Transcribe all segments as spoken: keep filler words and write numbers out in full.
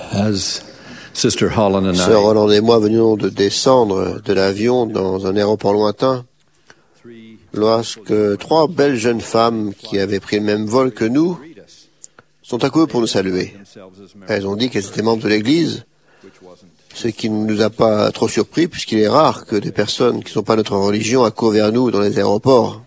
As Sister Holland and Sœur I, Holland et moi venions de descendre de l'avion dans un aéroport lointain lorsque trois belles jeunes femmes qui avaient pris le même vol que nous sont accourus pour nous saluer. Elles ont dit qu'elles étaient membres de l'Église, ce qui ne nous a pas trop surpris puisqu'il est rare que des personnes qui ne sont pas de notre religion accourent vers nous dans les aéroports.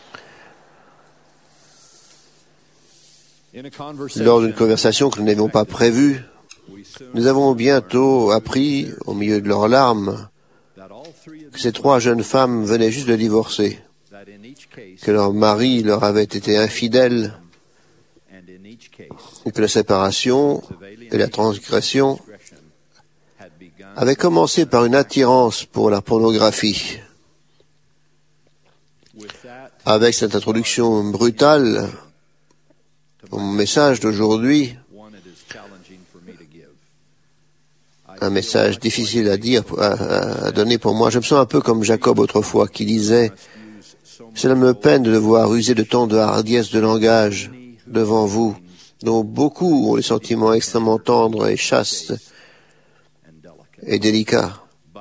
Lors d'une conversation que nous n'avions pas prévue, nous avons bientôt appris, au milieu de leurs larmes, que ces trois jeunes femmes venaient juste de divorcer, que leur mari leur avait été infidèle, et que la séparation et la transgression avaient commencé par une attirance pour la pornographie. Avec cette introduction brutale, mon message d'aujourd'hui, un message difficile à dire, à, à donner pour moi. Je me sens un peu comme Jacob autrefois qui disait « Cela me peine de devoir user de tant de hardiesse de langage devant vous, dont beaucoup ont les sentiments extrêmement tendres et chastes et délicats.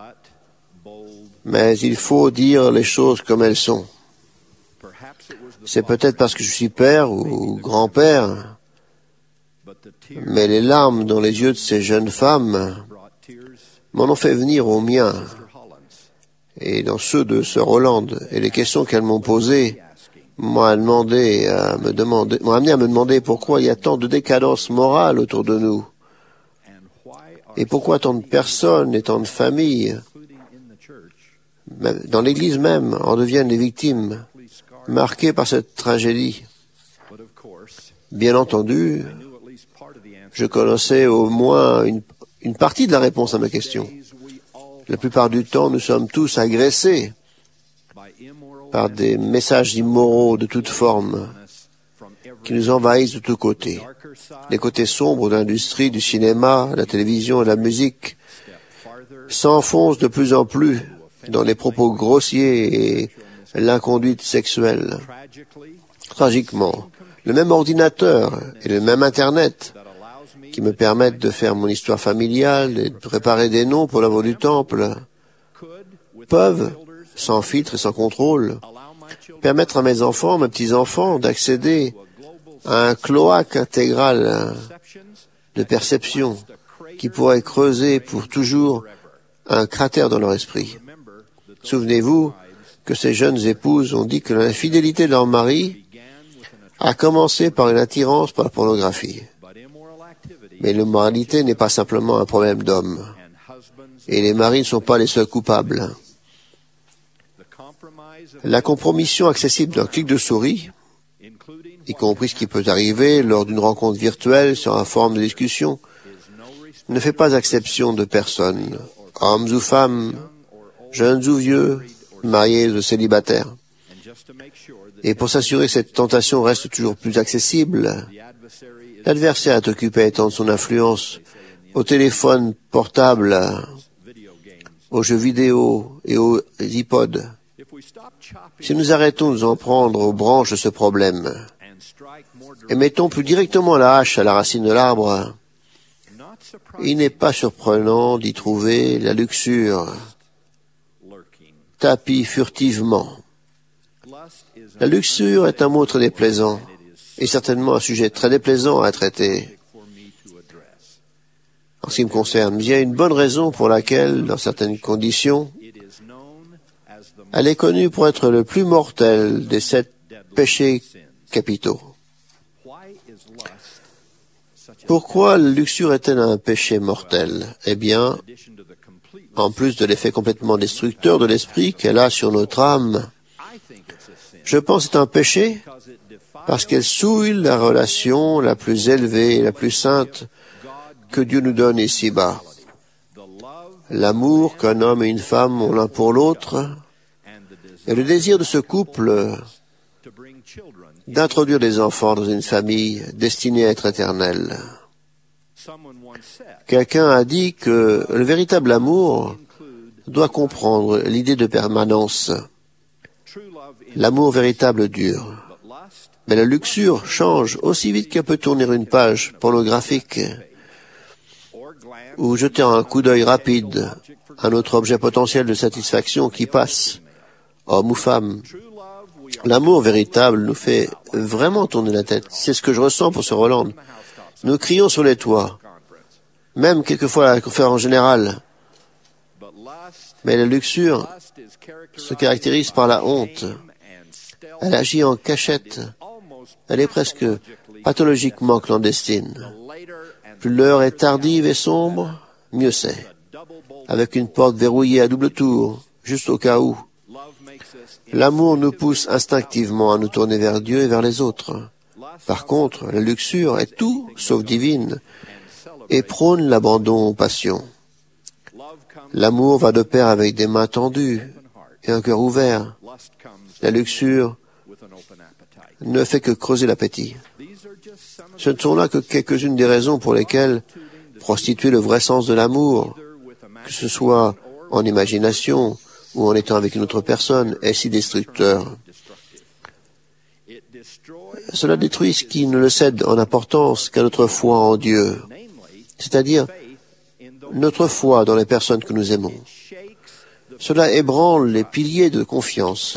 Mais il faut dire les choses comme elles sont. C'est peut-être parce que je suis père ou grand-père, mais les larmes dans les yeux de ces jeunes femmes m'en ont fait venir aux miens et dans ceux de Sœur Holland. Et les questions qu'elles m'ont posées m'ont demandé à me demander, m'ont amené à me demander pourquoi il y a tant de décadence morale autour de nous et pourquoi tant de personnes et tant de familles, dans l'Église même, en deviennent les victimes marquées par cette tragédie. Bien entendu, je connaissais au moins une, une partie de la réponse à ma question. La plupart du temps, nous sommes tous agressés par des messages immoraux de toute forme qui nous envahissent de tous côtés. Les côtés sombres de l'industrie, du cinéma, la télévision et la musique s'enfoncent de plus en plus dans les propos grossiers et l'inconduite sexuelle. Tragiquement, le même ordinateur et le même Internet qui me permettent de faire mon histoire familiale et de préparer des noms pour l'œuvre du temple peuvent, sans filtre et sans contrôle, permettre à mes enfants, mes petits-enfants, d'accéder à un cloaque intégral de perception qui pourrait creuser pour toujours un cratère dans leur esprit. Souvenez-vous que ces jeunes épouses ont dit que l'infidélité de leur mari a commencé par une attirance par la pornographie. Mais l'immoralité n'est pas simplement un problème d'hommes. Et les maris ne sont pas les seuls coupables. La compromission accessible d'un clic de souris, y compris ce qui peut arriver lors d'une rencontre virtuelle sur un forum de discussion, ne fait pas exception de personne, hommes ou femmes, jeunes ou vieux, mariés ou célibataires. Et pour s'assurer que cette tentation reste toujours plus accessible, l'adversaire est occupé à étendre son influence au téléphone portable, aux jeux vidéo et aux iPods. Si nous arrêtons de nous en prendre aux branches de ce problème et mettons plus directement la hache à la racine de l'arbre, il n'est pas surprenant d'y trouver la luxure tapie furtivement. La luxure est un mot très déplaisant et certainement un sujet très déplaisant à traiter. En ce qui me concerne, il y a une bonne raison pour laquelle, dans certaines conditions, elle est connue pour être le plus mortel des sept péchés capitaux. Pourquoi la luxure est-elle un péché mortel? Eh bien, en plus de l'effet complètement destructeur de l'esprit qu'elle a sur notre âme, je pense que c'est un péché parce qu'elle souille la relation la plus élevée et la plus sainte que Dieu nous donne ici-bas. L'amour qu'un homme et une femme ont l'un pour l'autre et le désir de ce couple d'introduire des enfants dans une famille destinée à être éternelle. Quelqu'un a dit que le véritable amour doit comprendre l'idée de permanence. L'amour véritable dure. Mais la luxure change aussi vite qu'elle peut tourner une page pornographique ou jeter un coup d'œil rapide à un autre objet potentiel de satisfaction qui passe, homme ou femme. L'amour véritable nous fait vraiment tourner la tête. C'est ce que je ressens pour ce Roland. Nous crions sur les toits, même quelquefois à la conférence générale. Mais la luxure se caractérise par la honte. Elle agit en cachette. Elle est presque pathologiquement clandestine. Plus l'heure est tardive et sombre, mieux c'est. Avec une porte verrouillée à double tour, juste au cas où. L'amour nous pousse instinctivement à nous tourner vers Dieu et vers les autres. Par contre, la luxure est tout sauf divine et prône l'abandon aux passions. L'amour va de pair avec des mains tendues et un cœur ouvert. La luxure ne fait que creuser l'appétit. Ce ne sont là que quelques-unes des raisons pour lesquelles prostituer le vrai sens de l'amour, que ce soit en imagination ou en étant avec une autre personne, est si destructeur. Cela détruit ce qui ne le cède en importance qu'à notre foi en Dieu, c'est-à-dire notre foi dans les personnes que nous aimons. Cela ébranle les piliers de confiance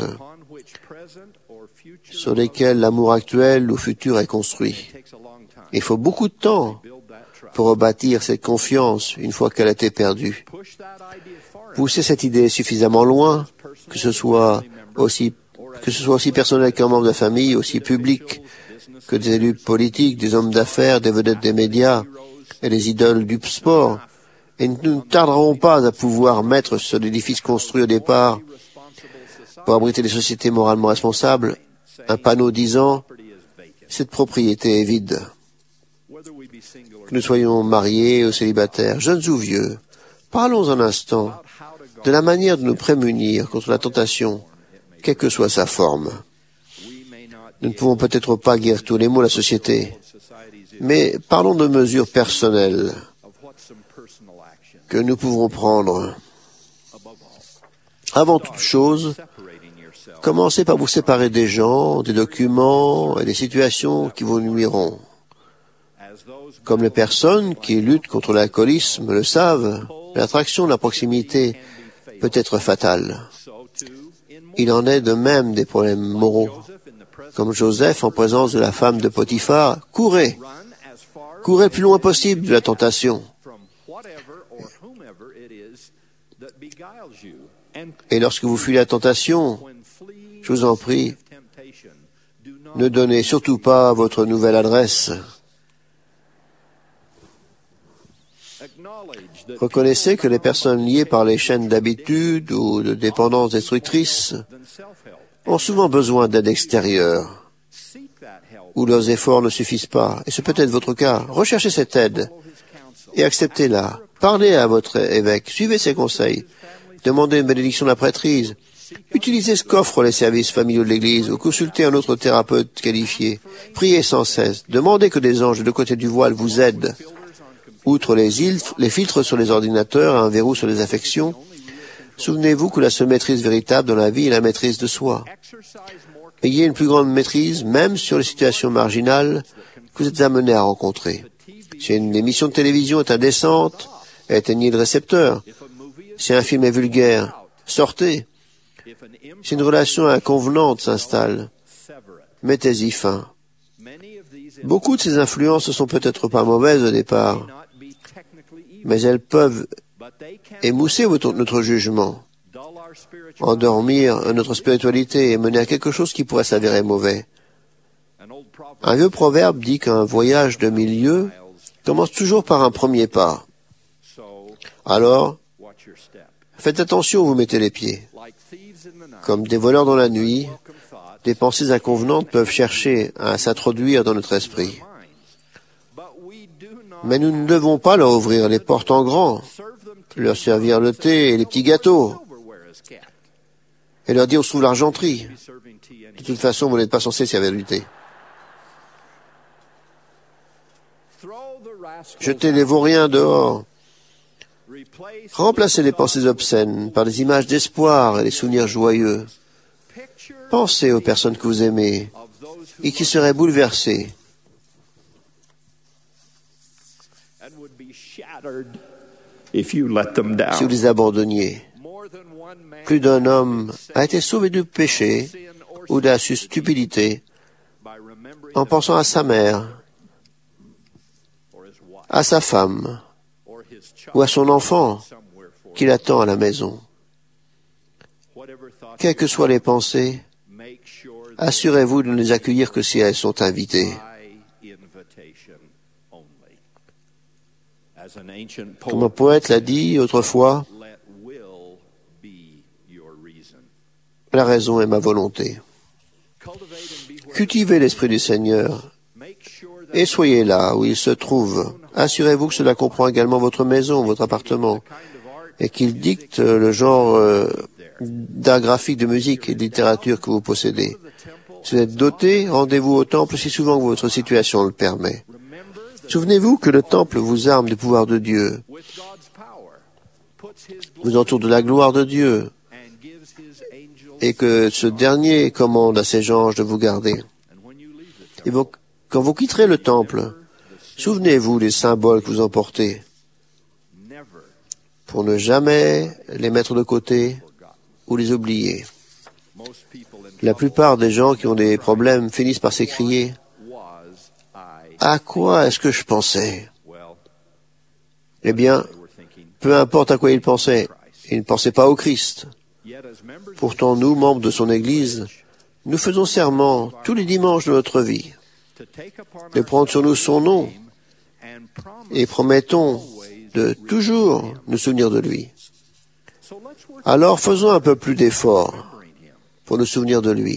sur lesquels l'amour actuel ou futur est construit. Il faut beaucoup de temps pour rebâtir cette confiance une fois qu'elle a été perdue. Pousser cette idée suffisamment loin, que ce soit aussi, que ce soit aussi personnel qu'un membre de famille, aussi public que des élus politiques, des hommes d'affaires, des vedettes des médias et des idoles du sport. Et nous ne tarderons pas à pouvoir mettre sur l'édifice construit au départ pour abriter les sociétés moralement responsables un panneau disant « Cette propriété est vide ». Que nous soyons mariés ou célibataires, jeunes ou vieux, parlons un instant de la manière de nous prémunir contre la tentation, quelle que soit sa forme. Nous ne pouvons peut-être pas guérir tous les maux de la société, mais parlons de mesures personnelles que nous pouvons prendre. Avant toute chose, commencez par vous séparer des gens, des documents et des situations qui vous nuiront. Comme les personnes qui luttent contre l'alcoolisme le savent, l'attraction de la proximité peut être fatale. Il en est de même des problèmes moraux. Comme Joseph, en présence de la femme de Potiphar, courez, courez le plus loin possible de la tentation. Et lorsque vous fuyez la tentation, je vous en prie, ne donnez surtout pas votre nouvelle adresse. Reconnaissez que les personnes liées par les chaînes d'habitude ou de dépendance destructrice ont souvent besoin d'aide extérieure, où leurs efforts ne suffisent pas, et c'est peut-être votre cas. Recherchez cette aide et acceptez-la. Parlez à votre évêque, suivez ses conseils, demandez une bénédiction de la prêtrise, utilisez ce qu'offrent les services familiaux de l'Église ou consultez un autre thérapeute qualifié. Priez sans cesse, demandez que des anges de côté du voile vous aident. Outre les, ilf, les filtres sur les ordinateurs et un verrou sur les affections, souvenez-vous que la seule maîtrise véritable dans la vie est la maîtrise de soi. Ayez une plus grande maîtrise, même sur les situations marginales que vous êtes amenés à rencontrer. Si une émission de télévision est indécente, éteignez le récepteur. Si un film est vulgaire, sortez. Si une relation inconvenante s'installe, mettez-y fin. Beaucoup de ces influences ne sont peut-être pas mauvaises au départ, mais elles peuvent émousser votre, notre jugement, endormir notre spiritualité et mener à quelque chose qui pourrait s'avérer mauvais. Un vieux proverbe dit qu'un voyage de mille lieues commence toujours par un premier pas. Alors, faites attention où vous mettez les pieds. Comme des voleurs dans la nuit, des pensées inconvenantes peuvent chercher à s'introduire dans notre esprit. Mais nous ne devons pas leur ouvrir les portes en grand, leur servir le thé et les petits gâteaux, et leur dire où se trouve l'argenterie. De toute façon, vous n'êtes pas censé servir du thé. Jetez les vauriens dehors. Remplacez les pensées obscènes par des images d'espoir et des souvenirs joyeux. Pensez aux personnes que vous aimez et qui seraient bouleversées. if you let them down. si vous les abandonniez. Plus d'un homme a été sauvé du péché ou de la stupidité en pensant à sa mère, à sa femme ou à son enfant qui l'attend à la maison. Quelles que soient les pensées, assurez-vous de ne les accueillir que si elles sont invitées. Comme un poète l'a dit autrefois, la raison est ma volonté. Cultivez l'Esprit du Seigneur et soyez là où il se trouve. Assurez-vous que cela comprend également votre maison, votre appartement, et qu'il dicte le genre euh, d'art graphique, de musique et de littérature que vous possédez. Si vous êtes doté, rendez-vous au temple aussi souvent que votre situation le permet. Souvenez-vous que le temple vous arme du pouvoir de Dieu, vous entoure de la gloire de Dieu, et que ce dernier commande à ses anges de vous garder. Et vous, quand vous quitterez le temple, souvenez-vous des symboles que vous emportez, pour ne jamais les mettre de côté ou les oublier. La plupart des gens qui ont des problèmes finissent par s'écrier « À quoi est-ce que je pensais ?» Eh bien, peu importe à quoi ils pensaient, ils ne pensaient pas au Christ. Pourtant, nous, membres de son Église, nous faisons serment tous les dimanches de notre vie de prendre sur nous son nom et promettons de toujours nous souvenir de lui. Alors faisons un peu plus d'efforts pour nous souvenir de lui.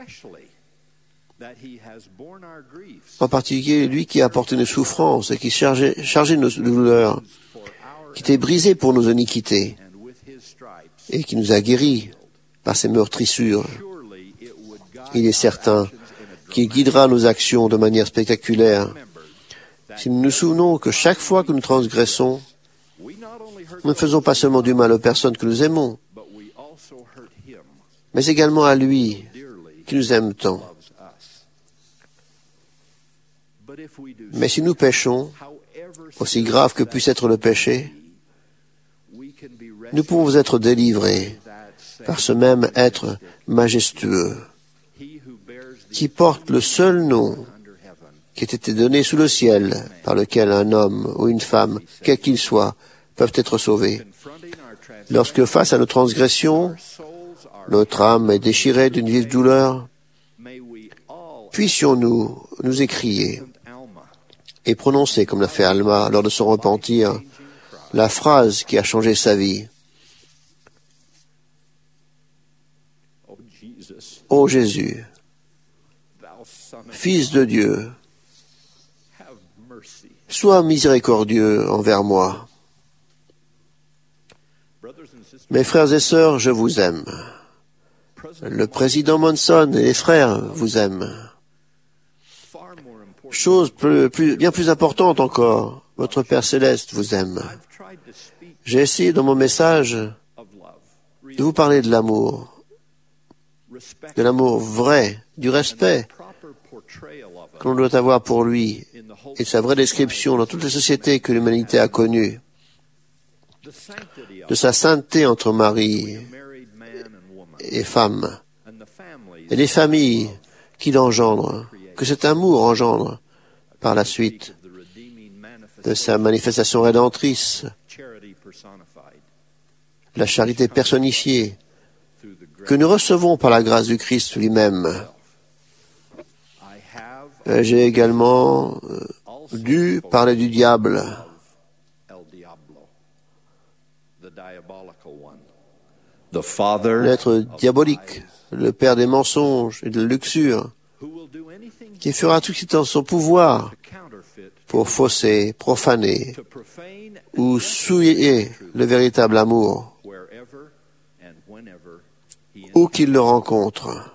En particulier, lui qui a porté nos souffrances et qui chargeait, chargeait nos douleurs, qui était brisé pour nos iniquités et qui nous a guéris par ses meurtrissures. Il est certain qu'il guidera nos actions de manière spectaculaire. Si nous nous souvenons que chaque fois que nous transgressons, nous ne faisons pas seulement du mal aux personnes que nous aimons, mais également à lui qui nous aime tant. Mais si nous péchons, aussi grave que puisse être le péché, nous pouvons être délivrés par ce même être majestueux qui porte le seul nom qui a été donné sous le ciel par lequel un homme ou une femme, quel qu'il soit, peuvent être sauvés. Lorsque face à nos transgressions, notre âme est déchirée d'une vive douleur, puissions-nous nous écrier et prononcer, comme l'a fait Alma lors de son repentir, la phrase qui a changé sa vie. Ô Jésus, Fils de Dieu, sois miséricordieux envers moi. Mes frères et sœurs, je vous aime. Le président Monson et les frères vous aiment. Chose plus, plus, bien plus importante encore, votre Père Céleste vous aime. J'ai essayé dans mon message de vous parler de l'amour, de l'amour vrai, du respect que l'on doit avoir pour lui et de sa vraie description dans toutes les sociétés que l'humanité a connues, de sa sainteté entre mari et femme, et des familles qu'il engendre, que cet amour engendre par la suite de sa manifestation rédemptrice, la charité personnifiée que nous recevons par la grâce du Christ lui-même. J'ai également dû parler du diable, l'être diabolique, le père des mensonges et de la luxure, qui fera tout ce qui est en son pouvoir pour fausser, profaner ou souiller le véritable amour, où qu'il le rencontre.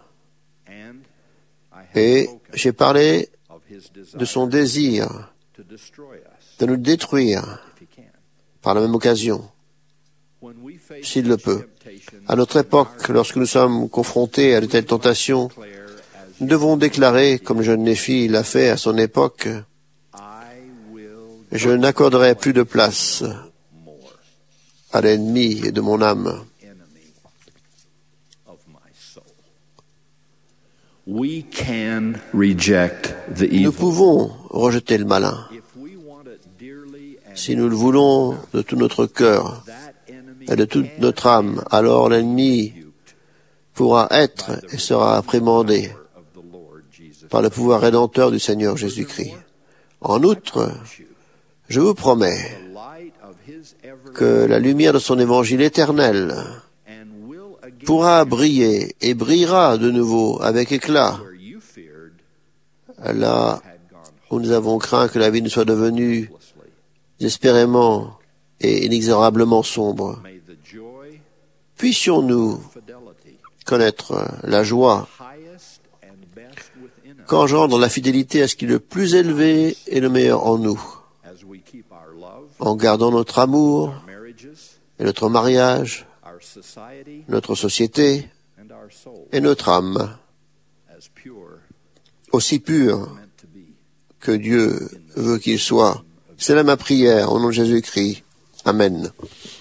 Et j'ai parlé de son désir de nous détruire par la même occasion, s'il le peut. À notre époque, lorsque nous sommes confrontés à de telles tentations, nous devons déclarer, comme le jeune Néphi l'a fait à son époque, je n'accorderai plus de place à l'ennemi de mon âme. We can reject the Nous evil. pouvons rejeter le malin. Si nous le voulons de tout notre cœur et de toute notre âme, alors l'ennemi pourra être et sera réprimandé par le pouvoir rédempteur du Seigneur Jésus-Christ. En outre, je vous promets que la lumière de son évangile éternel pourra briller et brillera de nouveau avec éclat là où nous avons craint que la vie ne soit devenue désespérément et inexorablement sombre. Puissions-nous connaître la joie qu'engendre la fidélité à ce qui est le plus élevé et le meilleur en nous, en gardant notre amour et notre mariage, notre société et notre âme aussi purs que Dieu veut qu'ils soient. C'est là ma prière au nom de Jésus-Christ. Amen.